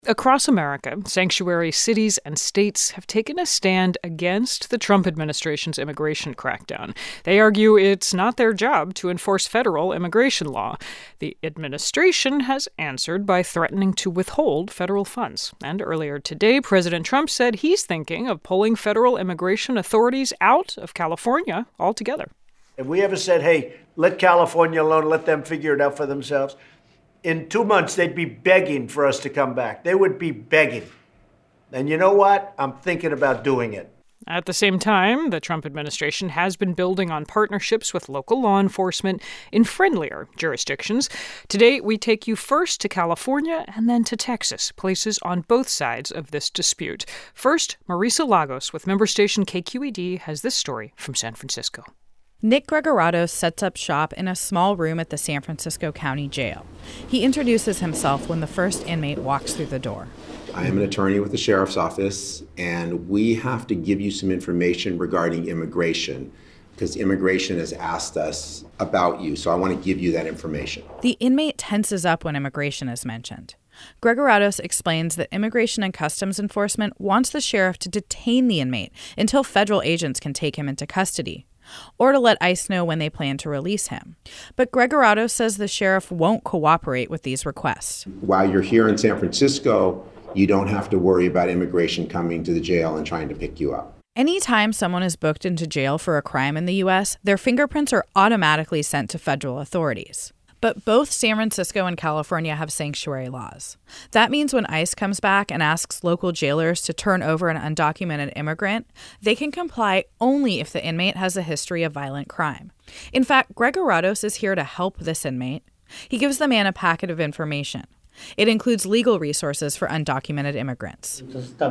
Across America, sanctuary cities and states have taken a stand against the Trump administration's immigration crackdown. They argue it's not their job to enforce federal immigration law. The administration has answered by threatening to withhold federal funds. And earlier today, President Trump said he's thinking of pulling federal immigration authorities out of California altogether. If we ever said, hey, let California alone, let them figure it out for themselves, in 2 months, they'd be begging for us to come back. They would be begging. And you know what? I'm thinking about doing it. At the same time, the Trump administration has been building on partnerships with local law enforcement in friendlier jurisdictions. Today, we take you first to California and then to Texas, places on both sides of this dispute. First, Marisa Lagos with member station KQED has this story from San Francisco. Nick Gregoratos sets up shop in a small room at the San Francisco County Jail. He introduces himself when the first inmate walks through the door. I am an attorney with the Sheriff's Office, and we have to give you some information regarding immigration, because immigration has asked us about you, so I want to give you that information. The inmate tenses up when immigration is mentioned. Gregoratos explains that Immigration and Customs Enforcement wants the sheriff to detain the inmate until federal agents can take him into custody, or to let ICE know when they plan to release him. But Gregoratos says the sheriff won't cooperate with these requests. While you're here in San Francisco, you don't have to worry about immigration coming to the jail and trying to pick you up. Anytime someone is booked into jail for a crime in the U.S., their fingerprints are automatically sent to federal authorities. But both San Francisco and California have sanctuary laws. That means when ICE comes back and asks local jailers to turn over an undocumented immigrant, they can comply only if the inmate has a history of violent crime. In fact, Gregoratos is here to help this inmate. He gives the man a packet of information. It includes legal resources for undocumented immigrants.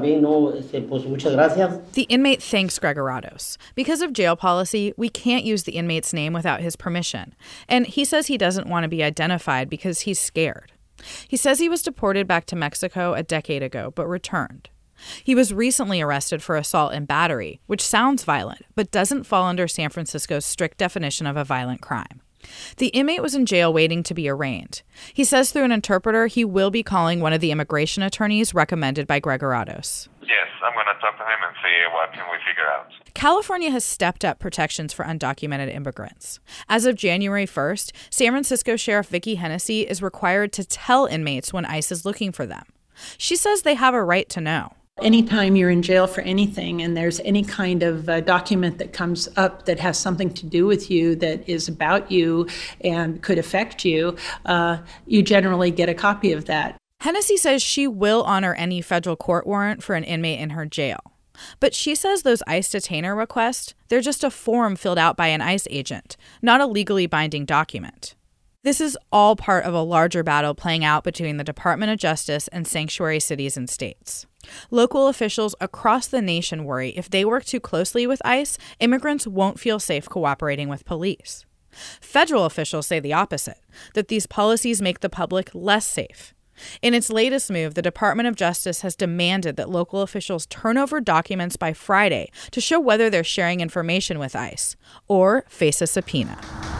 The inmate thanks Gregoratos. Because of jail policy, we can't use the inmate's name without his permission. And he says he doesn't want to be identified because he's scared. He says he was deported back to Mexico a decade ago, but returned. He was recently arrested for assault and battery, which sounds violent, but doesn't fall under San Francisco's strict definition of a violent crime. The inmate was in jail waiting to be arraigned. He says through an interpreter he will be calling one of the immigration attorneys recommended by Gregoratos. Yes, I'm going to talk to him and see what can we figure out. California has stepped up protections for undocumented immigrants. As of January 1st, San Francisco Sheriff Vicki Hennessy is required to tell inmates when ICE is looking for them. She says they have a right to know. Anytime you're in jail for anything and there's any kind of document that comes up that has something to do with you, that is about you and could affect you, you generally get a copy of that. Hennessy says she will honor any federal court warrant for an inmate in her jail. But she says those ICE detainer requests, they're just a form filled out by an ICE agent, not a legally binding document. This is all part of a larger battle playing out between the Department of Justice and sanctuary cities and states. Local officials across the nation worry if they work too closely with ICE, immigrants won't feel safe cooperating with police. Federal officials say the opposite, that these policies make the public less safe. In its latest move, the Department of Justice has demanded that local officials turn over documents by Friday to show whether they're sharing information with ICE, or face a subpoena.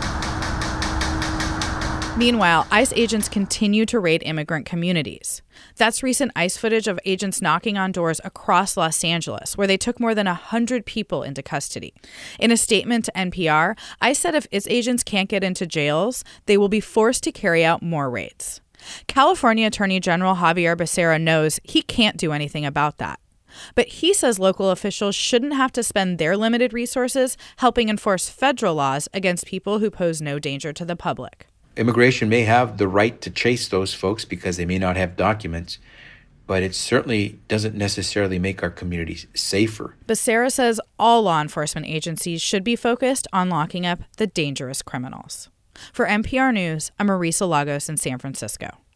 Meanwhile, ICE agents continue to raid immigrant communities. That's recent ICE footage of agents knocking on doors across Los Angeles, where they took more than 100 people into custody. In a statement to NPR, ICE said if its agents can't get into jails, they will be forced to carry out more raids. California Attorney General Xavier Becerra knows he can't do anything about that. But he says local officials shouldn't have to spend their limited resources helping enforce federal laws against people who pose no danger to the public. Immigration may have the right to chase those folks because they may not have documents, but it certainly doesn't necessarily make our communities safer. Becerra says all law enforcement agencies should be focused on locking up the dangerous criminals. For NPR News, I'm Marisa Lagos in San Francisco.